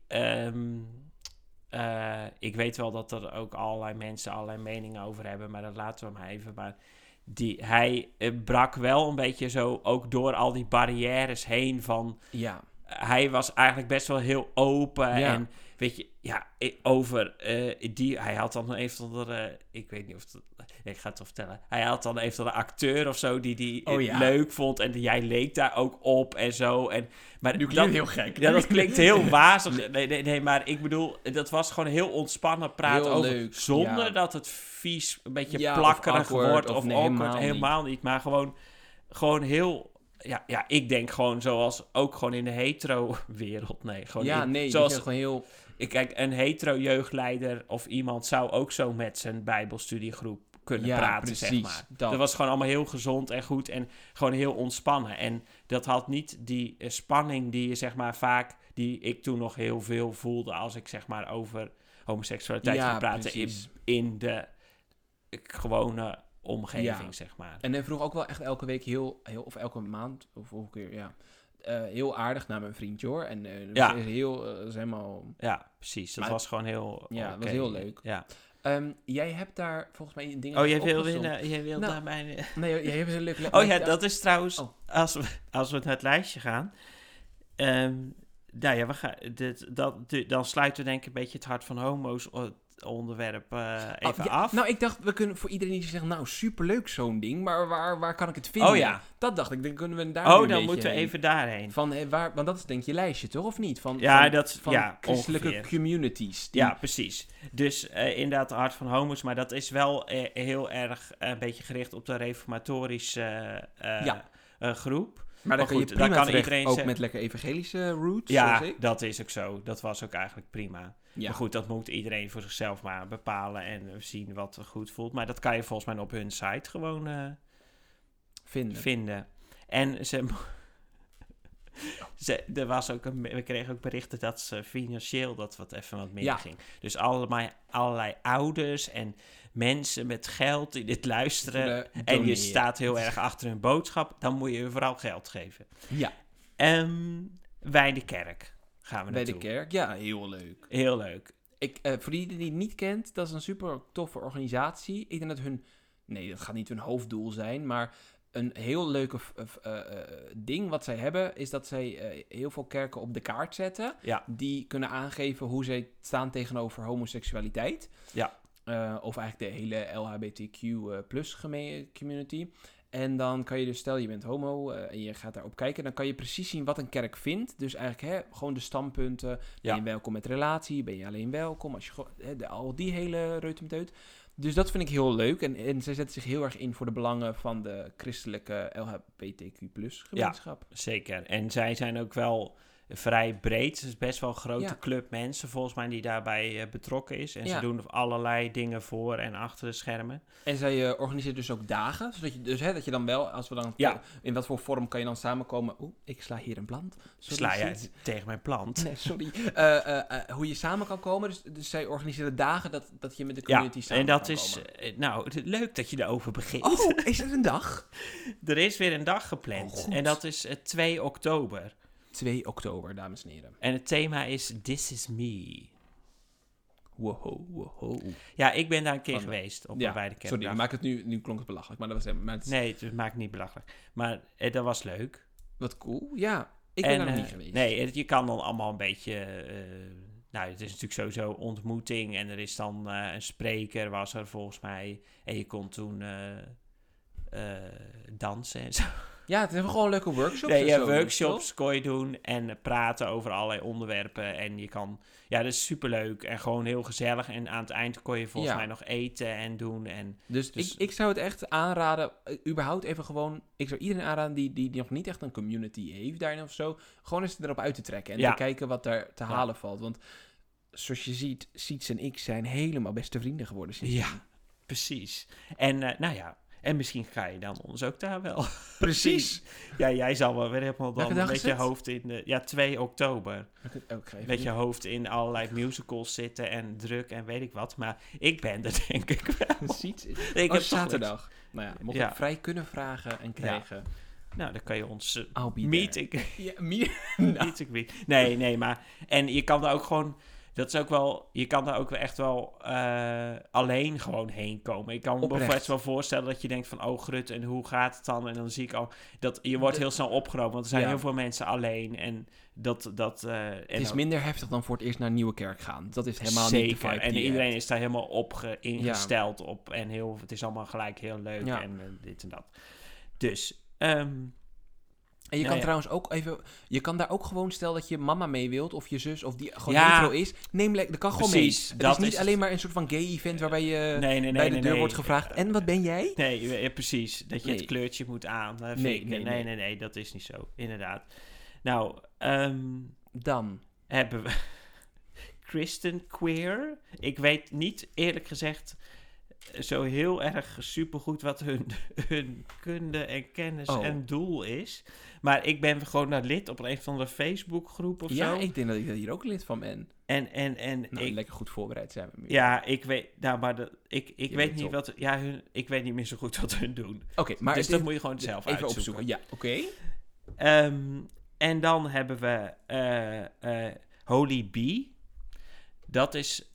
ik weet wel dat er ook allerlei mensen allerlei meningen over hebben, maar dat laten we maar even. Maar hij brak wel een beetje zo ook door al die barrières heen van... Ja. Hij was eigenlijk best wel heel open en weet je, over hij had dan een of andere, ik weet niet of ik ga het wel vertellen. Hij had dan een of andere acteur of zo die leuk vond en jij leek daar ook op en zo. Maar nu klinkt heel gek. Ja, dat klinkt heel wazig. Nee, maar ik bedoel, dat was gewoon heel ontspannen praten heel over, leuk, zonder dat het vies, een beetje plakkerig wordt of awkward, helemaal niet. Maar gewoon heel... Ja, ik denk gewoon zoals ook gewoon in de hetero-wereld. Nee, gewoon zoals gewoon heel... Kijk, een hetero-jeugdleider of iemand zou ook zo met zijn bijbelstudiegroep kunnen praten, precies, zeg maar. Dat was gewoon allemaal heel gezond en goed en gewoon heel ontspannen. En dat had niet die spanning die je zeg maar vaak, die ik toen nog heel veel voelde als ik zeg maar over homoseksualiteit ging praten in de gewone omgeving, zeg maar. En hij vroeg ook wel echt elke week heel of elke maand, of elke keer, heel aardig naar mijn vriendje, hoor. En is helemaal... Ja, precies. Dat was gewoon heel... Ja, dat was heel leuk. Ja. Jij hebt daar volgens mij dingen jij wil daarbij... Nee, jij hebt een leuk... Dat is trouwens... Als we naar het lijstje gaan... dan sluiten we denk ik een beetje het hart van homo's onderwerp even af. Nou, ik dacht, we kunnen voor iedereen die zegt, nou, superleuk zo'n ding, maar waar kan ik het vinden? Oh ja. Dat dacht ik, dan kunnen we daar dan moeten we even daarheen. Want dat is denk je lijstje, toch? Of niet? Van christelijke ongeveer. Communities. Ja, precies. Dus inderdaad, het hart van homo's, maar dat is wel heel erg een beetje gericht op de reformatorische groep. Maar dan kan je prima iedereen ook met lekker evangelische roots, ja, dat is ook zo. Dat was ook eigenlijk prima. Ja. Maar goed, dat moet iedereen voor zichzelf maar bepalen en zien wat goed voelt. Maar dat kan je volgens mij op hun site gewoon vinden. En er was ook we kregen ook berichten dat ze financieel dat wat even wat meer ging. Dus allerlei ouders en mensen met geld die dit luisteren en je staat heel erg achter hun boodschap, dan moet je vooral geld geven. Ja. Bij de kerk gaan we naartoe. Bij de kerk, ja, heel leuk. Heel leuk. Voor die het niet kent, dat is een super toffe organisatie. Ik denk dat dat gaat niet hun hoofddoel zijn, maar een heel leuke ding wat zij hebben, is dat zij heel veel kerken op de kaart zetten. Ja. Die kunnen aangeven hoe zij staan tegenover homoseksualiteit. Ja. Of eigenlijk de hele LHBTQ plus community. En dan kan je dus, stel je bent homo en je gaat daarop kijken, dan kan je precies zien wat een kerk vindt. Dus eigenlijk gewoon de standpunten. Ben je welkom met relatie? Ben je alleen welkom? Als je al die hele reutemeteut. Dus dat vind ik heel leuk. En zij zetten zich heel erg in voor de belangen van de christelijke LHBTQ plus gemeenschap. Ja, zeker. En zij zijn ook wel vrij breed. Het is best wel een grote club mensen volgens mij die daarbij betrokken is. En ze doen allerlei dingen voor en achter de schermen. En zij organiseren dus ook dagen. Zodat je, dat je dan wel, als we dan... In wat voor vorm kan je dan samenkomen? Ik sla hier een plant. Sla jij tegen mijn plant? Nee, sorry. Hoe je samen kan komen. Dus zij organiseren dagen dat je met de community samen kan komen. En dat is... leuk dat je erover begint. Oh, is er een dag? Er is weer een dag gepland. En dat is 2 oktober. 2 oktober, dames en heren. En het thema is This Is Me. Wow. Ja, ik ben daar een keer geweest op een beide kerkdag. Sorry, maak het nu klonk het belachelijk. Maar dat was Nee, het maakt niet belachelijk. Maar dat was leuk. Wat cool. Ja, ik ben daar nog niet geweest. Nee, je kan dan allemaal een beetje... het is natuurlijk sowieso ontmoeting. En er is dan een spreker, was er volgens mij. En je kon toen dansen en zo. Ja, het hebben gewoon leuke workshops. Nee, en zo, workshops kon je doen en praten over allerlei onderwerpen. En je kan... Ja, dat is superleuk en gewoon heel gezellig. En aan het eind kon je volgens mij nog eten en doen. Dus ik zou het echt aanraden, überhaupt even gewoon... Ik zou iedereen aanraden die nog niet echt een community heeft daarin of zo... gewoon eens erop uit te trekken en te kijken wat er te halen valt. Want zoals je ziet, Siets en ik zijn helemaal beste vrienden geworden sindsdien. Ja, precies. En en misschien ga je dan ons ook daar wel. Precies. Ja, jij zal wel weer helemaal dan dag met je hoofd in... 2 oktober. Met je hoofd in allerlei musicals zitten en druk en weet ik wat. Maar ik ben er denk ik wel. Ziet. Ik heb zaterdag. Nou ja, mocht ik vrij kunnen vragen en krijgen. Ja. Nou, dan kan je ons meeting. Nee, maar... En je kan daar ook gewoon... Dat is ook wel... Je kan daar ook echt wel alleen gewoon heen komen. Ik kan me bijvoorbeeld wel voorstellen dat je denkt van... Oh, Grut, en hoe gaat het dan? En dan zie ik al... dat je wordt heel snel opgenomen. Want er zijn heel veel mensen alleen. En het is minder heftig dan voor het eerst naar Nieuwekerk gaan. Dat is helemaal zeker. Niet de vibe. En iedereen is daar helemaal op ingesteld op. En het is allemaal gelijk heel leuk. Ja. En dit en dat. Dus... En je kan trouwens ook even... Je kan daar ook gewoon, stel dat je mama mee wilt... of je zus, of die gewoon hetero is... Dat kan gewoon mee. Het is niet alleen maar een soort van gay-event... waarbij je bij de deur wordt gevraagd... En wat ben jij? Nee, precies. Dat je het kleurtje moet aan. Nee, dat is niet zo. Inderdaad. Nou, dan hebben we... Kristen Queer. Ik weet niet, eerlijk gezegd... zo heel erg supergoed wat hun kunde en kennis en doel is. Maar ik ben gewoon lid op een van de Facebookgroep of zo. Ja, ik denk dat ik er hier ook lid van ben. En lekker goed voorbereid zijn we. Ja, ik weet... Nou, maar ik weet niet wat... Ja, ik weet niet meer zo goed wat hun doen. Oké, maar... Dus dat moet je gewoon zelf even uitzoeken. Opzoeken. Ja, oké. En dan hebben we Holy Bee. Dat is...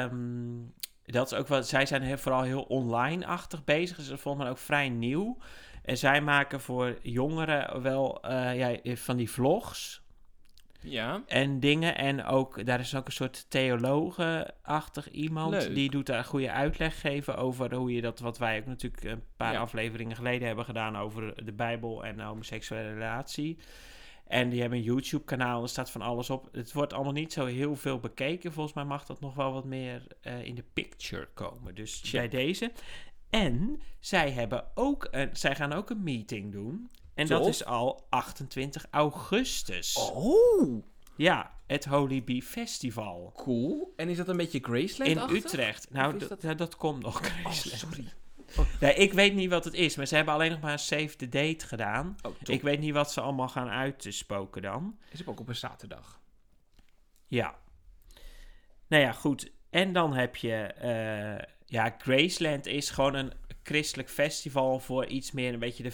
Dat is ook wel... Zij zijn vooral heel online-achtig bezig. Dus dat volgens mij ook vrij nieuw. En zij maken voor jongeren wel van die vlogs. Ja. En dingen. En ook, daar is ook een soort theologe-achtig iemand. Leuk. Die doet daar een goede uitleg geven over hoe je dat... Wat wij ook natuurlijk een paar afleveringen geleden hebben gedaan over de Bijbel en de homoseksuele relatie. En die hebben een YouTube-kanaal, er staat van alles op. Het wordt allemaal niet zo heel veel bekeken. Volgens mij mag dat nog wel wat meer in de picture komen. Dus bij deze. En zij gaan ook een meeting doen. En dat is al 28 augustus. Oh! Ja, het Holy Bee Festival. Cool. En is dat een beetje Graceland-achtig? In Utrecht. Nou, dat komt nog, Graceland. Oh, sorry. Nee, ik weet niet wat het is, maar ze hebben alleen nog maar een save the date gedaan. Ik weet niet wat ze allemaal gaan uitspoken dan. Is het ook op een zaterdag? Ja. Nou ja, goed. En dan heb je... Graceland is gewoon een christelijk festival voor iets meer een beetje de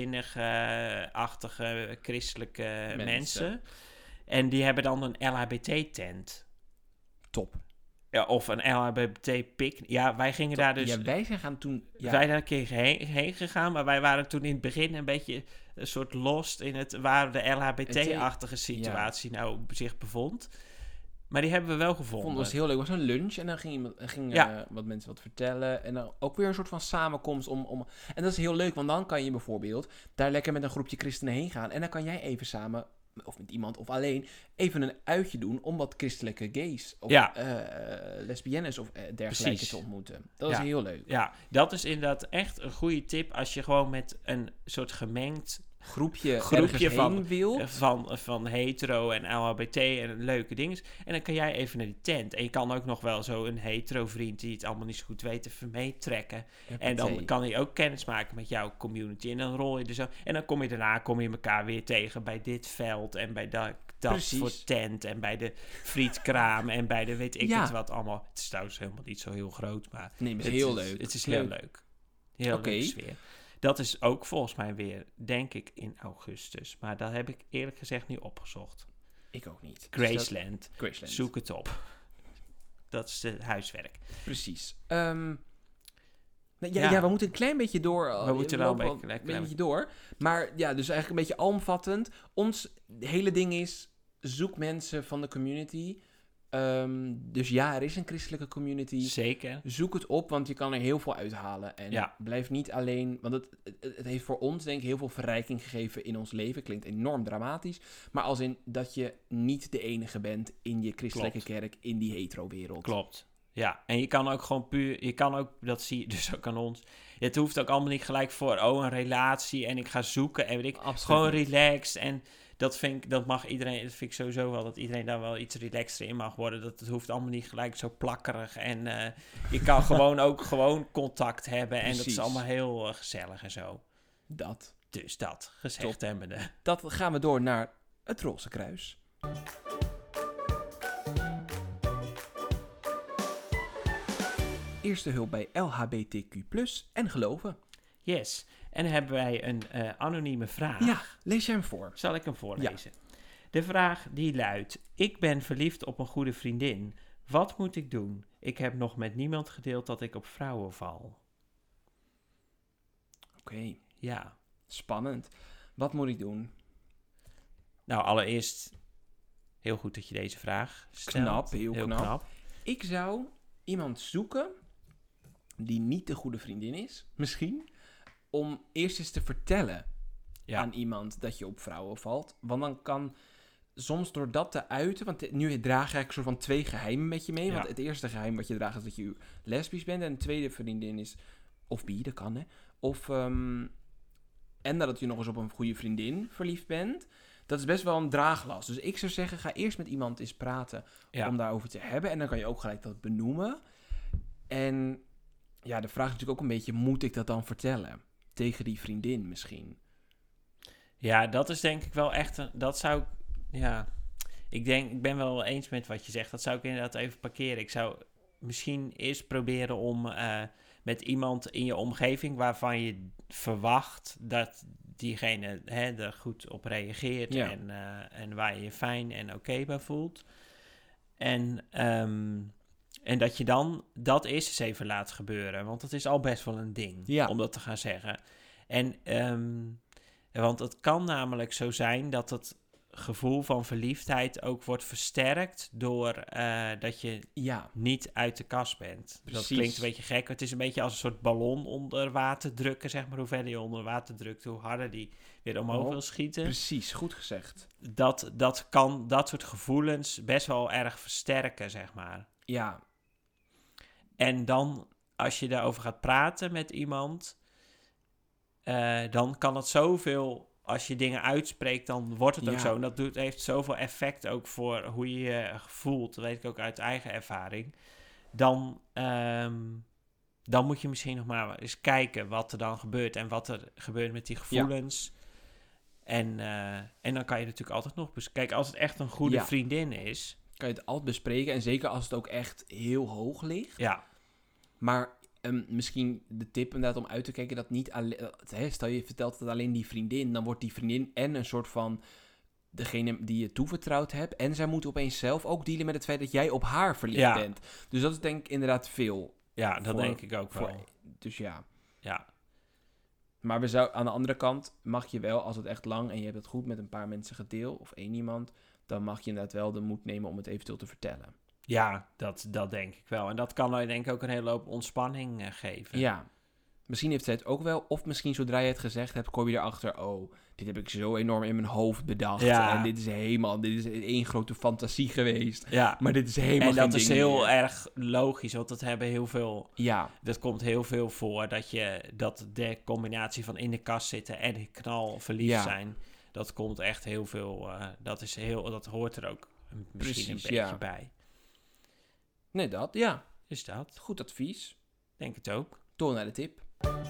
vrijzinnig-achtige christelijke mensen. En die hebben dan een LHBT-tent. Top. Ja, of een LHBT-pik. Ja, wij gingen daar dus... Ja, wij zijn gaan toen... Ja. Wij zijn een keer heen gegaan, maar wij waren toen in het begin een beetje een soort lost in het... waar de LHBT-achtige situatie nou zich bevond. Maar die hebben we wel gevonden. Het was heel leuk. Het was een lunch en dan ging wat mensen wat vertellen. En dan ook weer een soort van samenkomst om... En dat is heel leuk, want dan kan je bijvoorbeeld daar lekker met een groepje christenen heen gaan. En dan kan jij even samen... of met iemand of alleen, even een uitje doen om wat christelijke gays of lesbiennes of dergelijke te ontmoeten. Dat is heel leuk. Ja, dat is inderdaad echt een goede tip als je gewoon met een soort gemengd groepje van hetero en LHBT en leuke dingen. En dan kan jij even naar die tent. En je kan ook nog wel zo een hetero vriend die het allemaal niet zo goed weet even meetrekken. En dan kan hij ook kennis maken met jouw community. En dan rol je er zo. En dan kom je elkaar weer tegen bij dit veld en bij dat voor tent en bij de frietkraam en bij de weet ik het wat allemaal. Het is trouwens helemaal niet zo heel groot, maar het is heel leuk. Het is heel leuk. Heel leuk sfeer. Dat is ook volgens mij weer, denk ik, in augustus. Maar dat heb ik eerlijk gezegd niet opgezocht. Ik ook niet. Graceland. Zoek het op. Dat is het huiswerk. Precies. Ja, we moeten een klein beetje door. We moeten wel een beetje door. Maar ja, dus eigenlijk een beetje alomvattend. Ons hele ding is, zoek mensen van de community. Dus ja, er is een christelijke community. Zeker. Zoek het op, want je kan er heel veel uithalen. En blijf niet alleen... Want het heeft voor ons, denk ik, heel veel verrijking gegeven in ons leven. Klinkt enorm dramatisch. Maar als in dat je niet de enige bent in je christelijke kerk, in die hetero-wereld. Klopt. Ja, en je kan ook gewoon dat zie je dus ook aan ons. Het hoeft ook allemaal niet gelijk voor, een relatie en ik ga zoeken en weet ik. Absoluut. Gewoon relaxed en dat mag iedereen, dat vind ik sowieso wel, dat iedereen daar wel iets relaxter in mag worden. Dat het hoeft allemaal niet gelijk zo plakkerig en je kan gewoon contact hebben. Precies. En dat is allemaal heel gezellig en zo. Dat. Dus dat, gezegd hebbende. Dat gaan we door naar het Roze Kruis. Eerste hulp bij LHBTQ+ en geloven. Yes. En dan hebben wij een anonieme vraag. Ja, lees jij hem voor. Zal ik hem voorlezen? Ja. De vraag die luidt: ik ben verliefd op een goede vriendin. Wat moet ik doen? Ik heb nog met niemand gedeeld dat ik op vrouwen val. Oké. Ja. Spannend. Wat moet ik doen? Nou, allereerst heel goed dat je deze vraag stelt. Knap, heel knap. Ik zou iemand zoeken die niet de goede vriendin is, misschien, om eerst eens te vertellen aan iemand dat je op vrouwen valt. Want dan kan soms door dat te uiten, want nu draag je eigenlijk soort van 2 geheimen met je mee. Want het eerste geheim wat je draagt is dat je lesbisch bent en de tweede vriendin is, of bi, dat kan hè. Of, en dat je nog eens op een goede vriendin verliefd bent. Dat is best wel een draaglast. Dus ik zou zeggen, ga eerst met iemand eens praten om daarover te hebben. En dan kan je ook gelijk dat benoemen. En ja, de vraag is natuurlijk ook een beetje, moet ik dat dan vertellen? Tegen die vriendin misschien? Ja, dat is denk ik wel echt dat zou ik ben wel eens met wat je zegt. Dat zou ik inderdaad even parkeren. Ik zou misschien eerst proberen om met iemand in je omgeving waarvan je verwacht dat diegene er goed op reageert en waar je je fijn en oké bij voelt. En dat je dan dat eerst eens even laat gebeuren. Want dat is al best wel een ding om dat te gaan zeggen. Want het kan namelijk zo zijn dat het gevoel van verliefdheid ook wordt versterkt door dat je niet uit de kast bent. Precies. Dat klinkt een beetje gek. Het is een beetje als een soort ballon onder water drukken, zeg maar. Hoe verder je onder water drukt, hoe harder die weer omhoog wil schieten. Precies, goed gezegd. Dat kan dat soort gevoelens best wel erg versterken, zeg maar. Ja. En dan, als je daarover gaat praten met iemand, dan kan het zoveel... Als je dingen uitspreekt, dan wordt het ook zo. En dat heeft zoveel effect ook voor hoe je je voelt. Dat weet ik ook uit eigen ervaring. Dan moet je misschien nog maar eens kijken wat er dan gebeurt. En wat er gebeurt met die gevoelens. Ja. En dan kan je natuurlijk altijd nog... Kijk, als het echt een goede vriendin is... Kan je het altijd bespreken. En zeker als het ook echt heel hoog ligt. Ja. Maar... misschien de tip inderdaad om uit te kijken dat niet alleen... Stel je vertelt het alleen die vriendin, dan wordt die vriendin en een soort van degene die je toevertrouwd hebt. En zij moet opeens zelf ook dealen met het feit dat jij op haar verliefd bent. Dus dat is denk ik inderdaad veel. Ja, dat denk ik ook wel. Dus ja. Maar aan de andere kant mag je wel, als het echt lang en je hebt het goed met een paar mensen gedeeld, of 1 iemand, dan mag je inderdaad wel de moed nemen om het eventueel te vertellen. Ja, dat denk ik wel. En dat kan denk ik ook een hele hoop ontspanning geven. Ja. Misschien heeft zij het ook wel. Of misschien zodra je het gezegd hebt, kom je erachter... Oh, dit heb ik zo enorm in mijn hoofd bedacht. Ja. En dit is één grote fantasie geweest. Ja. Maar dit is helemaal geen ding. En dat is heel erg logisch, want dat hebben heel veel... Ja. Dat komt heel veel voor, dat de combinatie van in de kast zitten en knal verliefd zijn... Dat komt echt heel veel... Dat hoort er ook misschien een beetje bij. Nee, dat, Is dat. Goed advies. Denk het ook. Door naar de tip.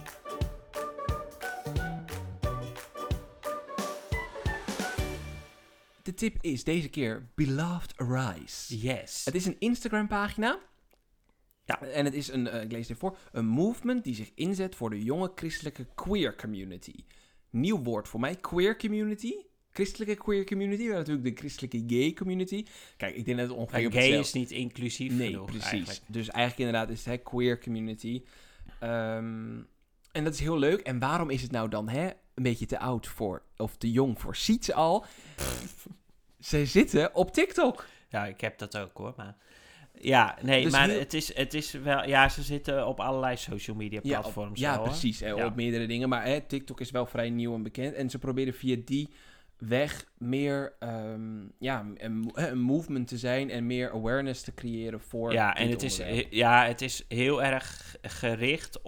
De tip is deze keer Beloved Arise. Yes. Het is een Instagram-pagina. Ja. En het is ik lees dit voor, een movement die zich inzet voor de jonge christelijke queer community. Nieuw woord voor mij, queer community. Christelijke queer community. We hebben natuurlijk de christelijke gay community. Kijk, ik denk dat het ongeveer... Gay is niet inclusief genoeg, precies. Eigenlijk. Dus eigenlijk inderdaad is het queer community. En dat is heel leuk. En waarom is het nou dan een beetje te oud voor, of te jong voor Siets al? Ze zitten op TikTok. Ja, ik heb dat ook hoor, maar... Ja, nee, Dus maar heel- het is wel... Ja, ze zitten op allerlei social media platforms. Ja, wel, hoor. precies. Ja. Op meerdere dingen. Maar TikTok is wel vrij nieuw en bekend. En ze proberen via die weg meer een movement te zijn en meer awareness te creëren voor Ja, dit en het is, onderwerp. het is heel erg gericht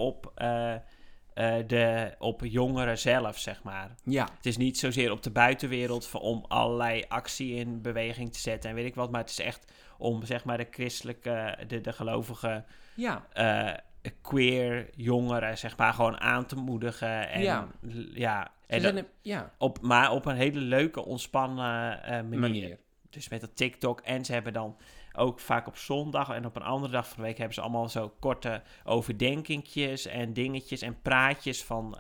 op jongeren zelf, zeg maar. Ja, Het is niet zozeer op de buitenwereld om allerlei actie in beweging te zetten en weet ik wat, maar het is echt om, zeg maar, de christelijke, de gelovige ja, queer jongeren, zeg maar, gewoon aan te moedigen. En Ja. maar op een hele leuke, ontspannen manier. Dus met dat TikTok. En ze hebben dan ook vaak op zondag en op een andere dag van de week hebben ze allemaal zo korte overdenkingjes en dingetjes en praatjes van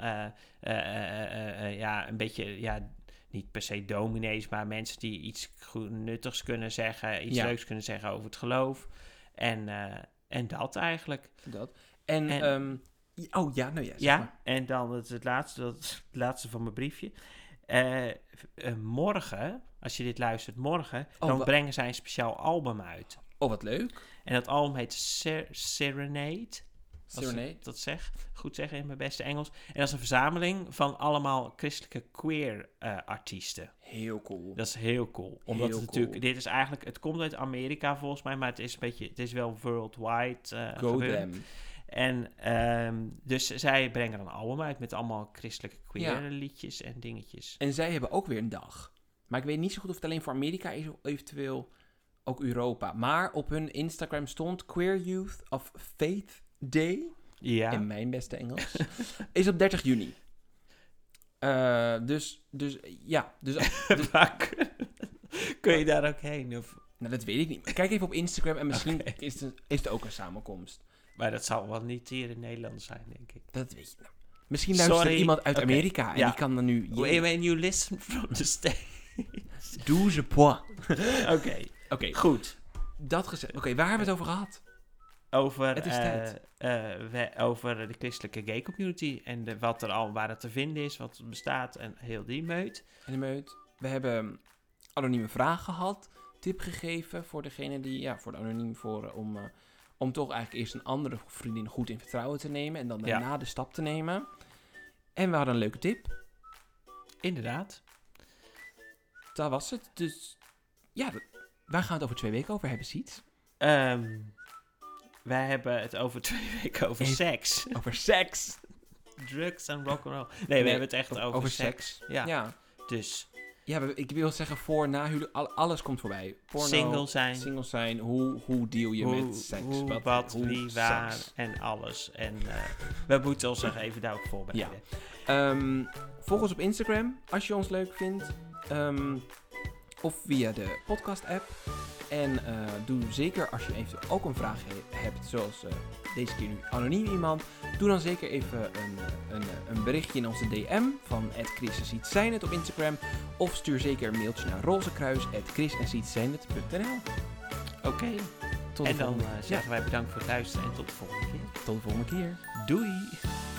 een beetje, niet per se dominees, maar mensen die iets nuttigs kunnen zeggen, iets leuks kunnen zeggen over het geloof. En dat eigenlijk. Dat. En zeg maar. En dan het laatste van mijn briefje. Morgen, als je dit luistert, dan brengen zij een speciaal album uit. Oh, wat leuk. En dat album heet Serenade. Serenade. Dat goed zeggen in mijn beste Engels. En dat is een verzameling van allemaal christelijke queer artiesten. Heel cool. Dat is heel cool. Omdat het natuurlijk, dit is eigenlijk, het komt uit Amerika volgens mij, maar het is wel worldwide Go gebeuren. them. En dus zij brengen een album uit met allemaal christelijke queer liedjes en dingetjes. En zij hebben ook weer een dag. Maar ik weet niet zo goed of het alleen voor Amerika is of eventueel ook Europa. Maar op hun Instagram stond Queer Youth of Faith Day. Ja. In mijn beste Engels. Is op 30 juni. Dus kun je daar ook heen? Of? nou, dat weet ik niet. Kijk even op Instagram en misschien is het ook een samenkomst. Maar dat zal wel niet hier in Nederland zijn, denk ik. Dat weet je nou. Misschien luistert er iemand uit Amerika en die kan dan nu... When you listen from the stage. 12 points. Oké, goed. Dat gezegd. Oké, waar hebben we het over gehad? Het is tijd. Over de christelijke gay community en waar het te vinden is, wat bestaat en heel die meut. We hebben anonieme vragen gehad, tip gegeven voor degene die, voor de anoniem om toch eigenlijk eerst een andere vriendin goed in vertrouwen te nemen en dan daarna de stap te nemen. En we hadden een leuke tip. Inderdaad. Dat was het. Dus waar gaan we het over 2 weken over hebben, Siets? Wij hebben het over 2 weken over seks. Over seks. Drugs en rock'n'roll. Nee, we hebben het echt over seks. Ja. Dus. Ja, ik wil zeggen voor, na huwelijk, alles komt voorbij. Porno, single zijn, hoe deal je met seks? Hoe, wie, waar en alles. En we moeten ons nog even daarop voorbereiden. Ja. Volg ons op Instagram als je ons leuk vindt. Of via de podcast-app. En doe zeker als je eventueel ook een vraag hebt, zoals deze keer nu anoniem iemand. Doe dan zeker even een berichtje in onze DM van @chrisenzietsijnet op Instagram. Of stuur zeker een mailtje naar rozekruis@chrisenzietsijnet.nl. Oké. En dan zeggen wij bedankt voor het luisteren en tot de volgende keer. Tot de volgende keer. Doei!